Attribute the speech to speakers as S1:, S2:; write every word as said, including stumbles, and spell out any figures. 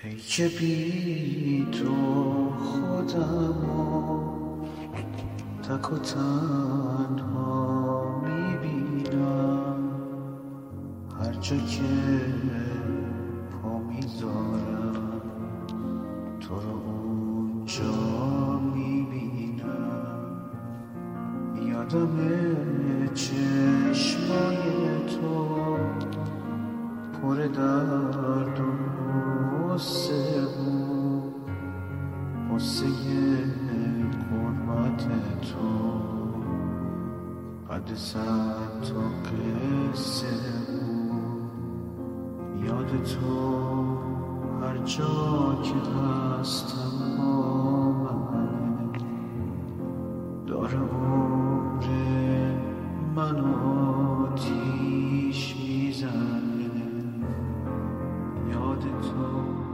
S1: ای که بی تو خودمو تک و تنها میبینم، هر جا که پا میذارم تو رو اونجا میبینم. یادم چشمای تو پر درد و غصه بود، غصه غربت تو قد صد تا قصه بود. یاد تو هر جا که هستم با من داره عمر من آتیش میزنه. یاد تو